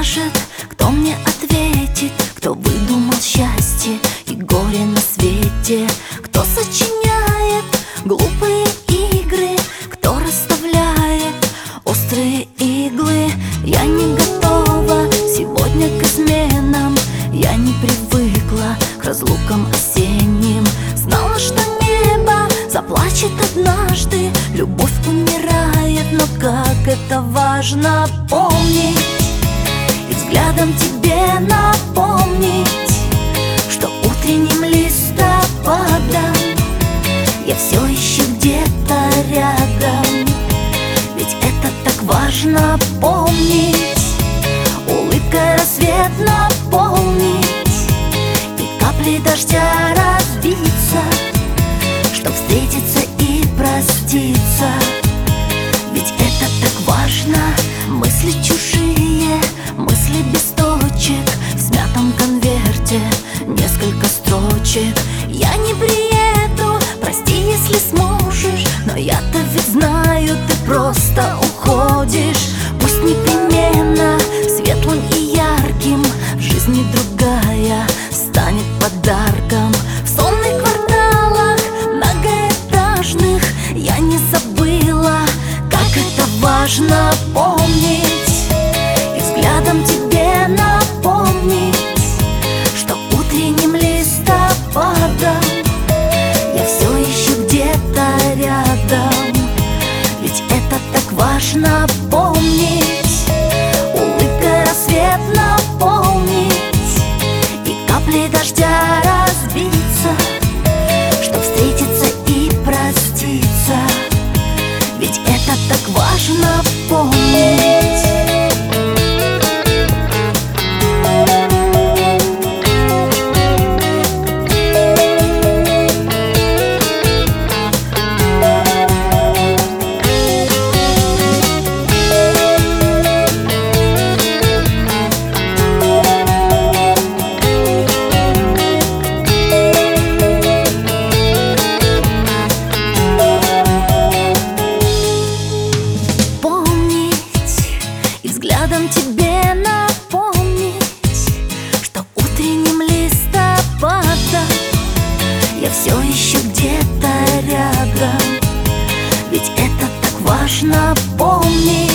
скажет, кто мне ответит, кто выдумал счастье и горе на свете, кто сочиняет глупые игры, кто расставляет острые иглы. Я не готова сегодня к изменам, я не привыкла к разлукам осенним. Знала, что небо заплачет однажды, любовь умирает, но как это важно помнить и взглядом тебе напомнить, что утренним листопадом я все еще где-то рядом. Ведь это так важно помнить, улыбкой рассвет наполнить и капли дождя разбиться, чтоб встретиться и проститься. Ведь это так важно, мысли чужие, мысли без точек, в смятом конверте несколько строчек. Я не приеду, прости, если сможешь, но я-то ведь знаю, ты просто уходишь. Пусть непременно светлым и ярким в жизни другая станет подарком. В сонных кварталах многоэтажных я не забыла, как это важно помнить и взглядом тебе напомнить, что утренним листопадом я все еще где-то рядом. Ведь это так важно помнить, улыбкой рассвет наполнить и капли дождя разбиться, чтоб встретиться и проститься. Ведь это так важно помнить. Взглядом тебе напомнить, что утренним листопадом я все еще где-то рядом. Ведь это так важно помнить.